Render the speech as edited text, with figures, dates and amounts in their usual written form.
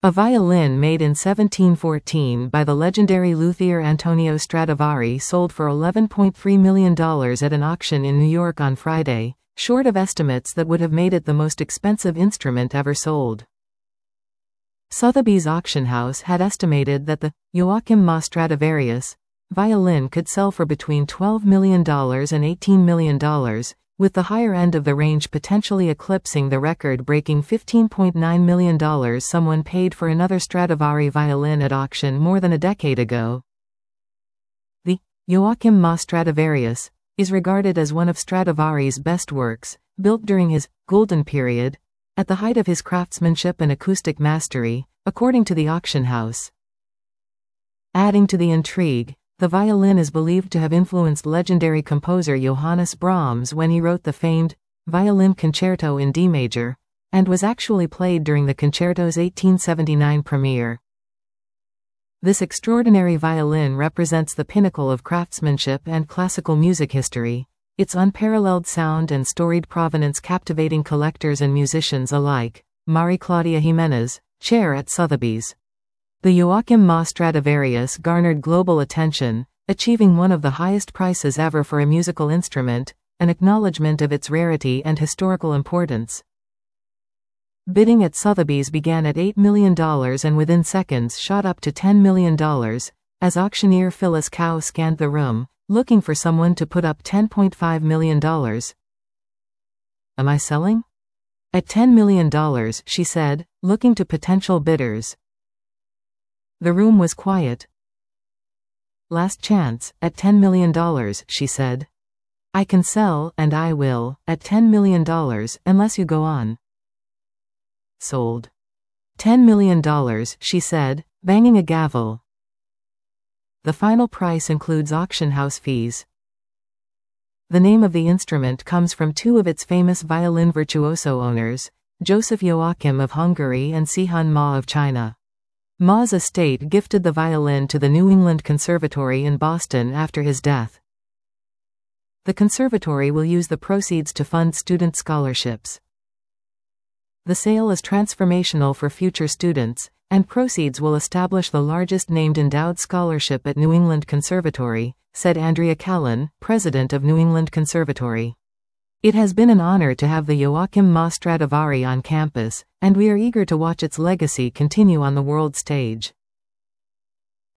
A violin made in 1714 by the legendary luthier Antonio Stradivari sold for $11.3 million at an auction in New York on Friday, short of estimates that would have made it the most expensive instrument ever sold. Sotheby's auction house had estimated that the Joachim Maa Stradivarius violin could sell for between $12 million and $18 million, with the higher end of the range potentially eclipsing the record-breaking $15.9 million someone paid for another Stradivari violin at auction more than a decade ago. The Joachim Maa Stradivarius is regarded as one of Stradivari's best works, built during his golden period, at the height of his craftsmanship and acoustic mastery, according to the auction house. Adding to the intrigue, the violin is believed to have influenced legendary composer Johannes Brahms when he wrote the famed Violin Concerto in D major, and was actually played during the concerto's 1879 premiere. This extraordinary violin represents the pinnacle of craftsmanship and classical music history, its unparalleled sound and storied provenance captivating collectors and musicians alike. Mari Claudia Jimenez, chair at Sotheby's. The Joachim Maa Stradivarius garnered global attention, achieving one of the highest prices ever for a musical instrument, an acknowledgement of its rarity and historical importance. Bidding at Sotheby's began at $8 million and within seconds shot up to $10 million, as auctioneer Phyllis Cow scanned the room, looking for someone to put up $10.5 million. "Am I selling?" "At $10 million, she said, looking to potential bidders. The room was quiet. "Last chance, at $10 million, she said. "I can sell, and I will, at $10 million, unless you go on." "Sold." $10 million, she said, banging a gavel. The final price includes auction house fees. The name of the instrument comes from two of its famous violin virtuoso owners, Joseph Joachim of Hungary and Sihun Ma of China. Ma's estate gifted the violin to the New England Conservatory in Boston after his death. The conservatory will use the proceeds to fund student scholarships. The sale is transformational for future students, and proceeds will establish the largest named endowed scholarship at New England Conservatory, said Andrea Callan, president of New England Conservatory. "It has been an honor to have the Joachim Maa Stradivari on campus, and we are eager to watch its legacy continue on the world stage."